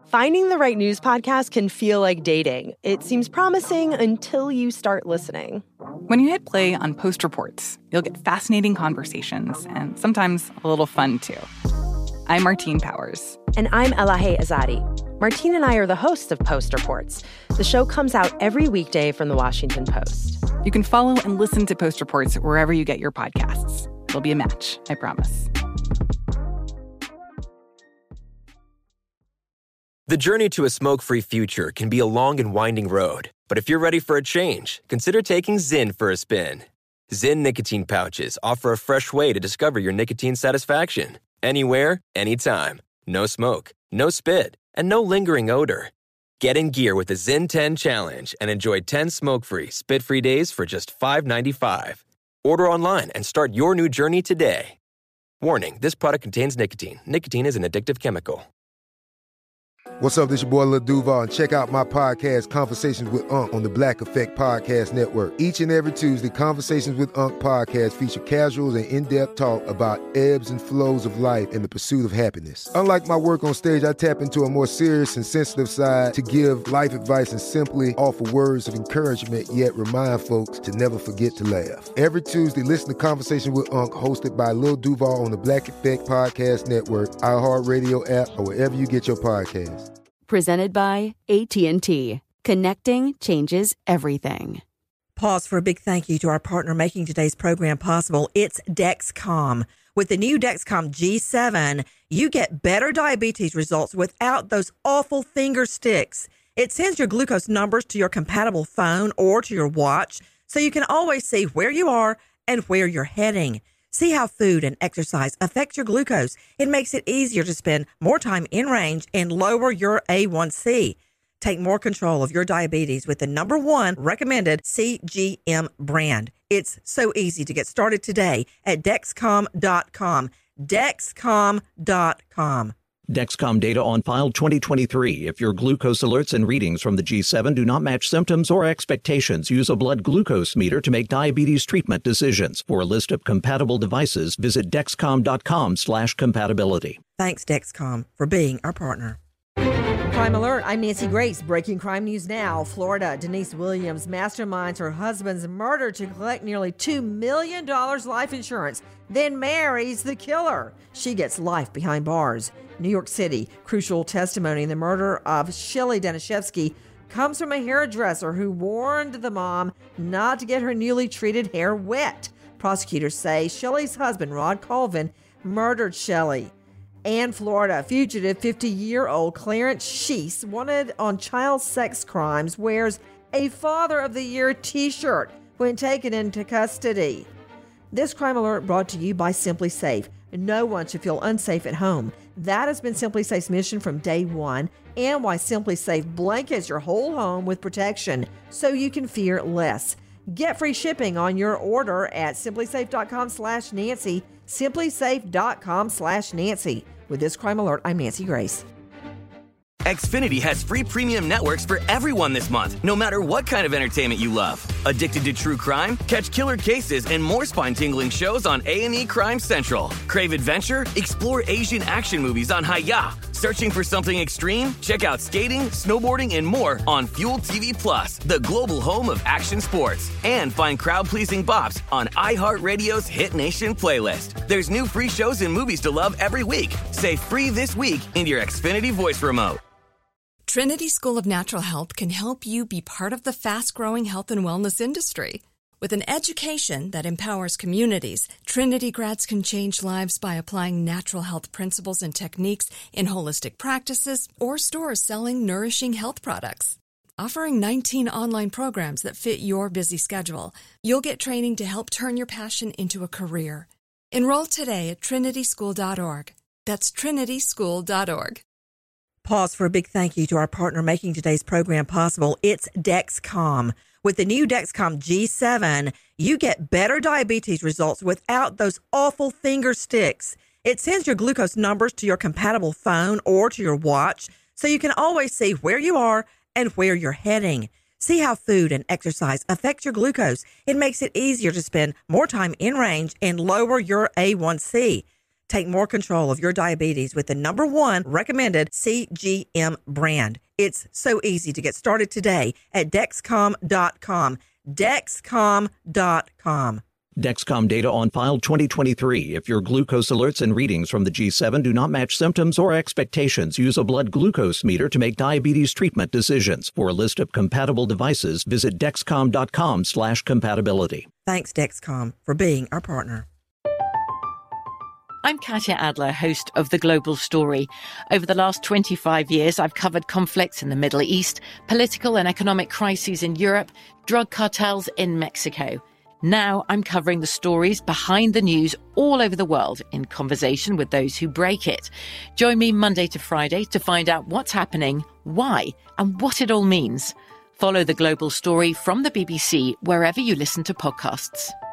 Finding the right news podcast can feel like dating. It seems promising until you start listening. When you hit play on Post Reports, you'll get fascinating conversations and sometimes a little fun, too. I'm Martine Powers. And I'm Elahe Azadi. Martine and I are the hosts of Post Reports. The show comes out every weekday from the Washington Post. You can follow and listen to Post Reports wherever you get your podcasts. It'll be a match, I promise. The journey to a smoke-free future can be a long and winding road. But if you're ready for a change, consider taking Zyn for a spin. Zyn nicotine pouches offer a fresh way to discover your nicotine satisfaction. Anywhere, anytime. No smoke, no spit, and no lingering odor. Get in gear with the Zyn 10 Challenge and enjoy 10 smoke-free, spit-free days for just $5.95. Order online and start your new journey today. Warning, this product contains nicotine. Nicotine is an addictive chemical. What's up, this your boy Lil Duval, and check out my podcast, Conversations with Unc, on the Black Effect Podcast Network. Each and every Tuesday, Conversations with Unc podcast feature casuals and in-depth talk about ebbs and flows of life and the pursuit of happiness. Unlike my work on stage, I tap into a more serious and sensitive side to give life advice and simply offer words of encouragement, yet remind folks to never forget to laugh. Every Tuesday, listen to Conversation with Unc, hosted by Lil Duval on the Black Effect Podcast Network, iHeartRadio app, or wherever you get your podcasts. Presented by AT&T. Connecting changes everything. Pause for a big thank you to our partner making today's program possible. It's Dexcom. With the new Dexcom G7, you get better diabetes results without those awful finger sticks. It sends your glucose numbers to your compatible phone or to your watch, so you can always see where you are and where you're heading. See how food and exercise affect your glucose. It makes it easier to spend more time in range and lower your A1C. Take more control of your diabetes with the #1 recommended CGM brand. It's so easy to get started today at Dexcom.com. Dexcom.com. Dexcom data on file 2023. If your glucose alerts and readings from the G7 do not match symptoms or expectations, use a blood glucose meter to make diabetes treatment decisions. For a list of compatible devices, visit Dexcom.com/compatibility. Thanks, Dexcom, for being our partner. Crime Alert, I'm Nancy Grace. Breaking crime news now. Florida, Denise Williams masterminds her husband's murder to collect nearly $2 million life insurance, then marries the killer. She gets life behind bars. New York City, crucial testimony in the murder of Shelly Danishevsky comes from a hairdresser who warned the mom not to get her newly treated hair wet. Prosecutors say Shelly's husband, Rod Colvin, murdered Shelly. And Florida, fugitive 50-year-old Clarence Sheese, wanted on child sex crimes, wears a Father of the Year t-shirt when taken into custody. This Crime Alert brought to you by Simply Safe. No one should feel unsafe at home. That has been Simply Safe's mission from day one, and why Simply Safe blankets your whole home with protection so you can fear less. Get free shipping on your order at simplysafe.com/Nancy, simplysafe.com/Nancy. With this Crime Alert, I'm Nancy Grace. Xfinity has free premium networks for everyone this month, no matter what kind of entertainment you love. Addicted to true crime? Catch killer cases and more spine-tingling shows on A&E Crime Central. Crave adventure? Explore Asian action movies on Hi-YAH. Searching for something extreme? Check out skating, snowboarding, and more on Fuel TV Plus, the global home of action sports. And find crowd-pleasing bops on iHeartRadio's Hit Nation playlist. There's new free shows and movies to love every week. Say free this week in your Xfinity voice remote. Trinity School of Natural Health can help you be part of the fast-growing health and wellness industry. With an education that empowers communities, Trinity grads can change lives by applying natural health principles and techniques in holistic practices or stores selling nourishing health products. Offering 19 online programs that fit your busy schedule, you'll get training to help turn your passion into a career. Enroll today at trinityschool.org. That's trinityschool.org. Pause for a big thank you to our partner making today's program possible. It's Dexcom. With the new Dexcom G7, you get better diabetes results without those awful finger sticks. It sends your glucose numbers to your compatible phone or to your watch, so you can always see where you are and where you're heading. See how food and exercise affect your glucose. It makes it easier to spend more time in range and lower your A1C. Take more control of your diabetes with the #1 recommended CGM brand. It's so easy to get started today at Dexcom.com. Dexcom.com. Dexcom data on file 2023. If your glucose alerts and readings from the G7 do not match symptoms or expectations, use a blood glucose meter to make diabetes treatment decisions. For a list of compatible devices, visit Dexcom.com/compatibility. Thanks, Dexcom, for being our partner. I'm Katya Adler, host of The Global Story. Over the last 25 years, I've covered conflicts in the Middle East, political and economic crises in Europe, drug cartels in Mexico. Now I'm covering the stories behind the news all over the world in conversation with those who break it. Join me Monday to Friday to find out what's happening, why, and what it all means. Follow The Global Story from the BBC wherever you listen to podcasts.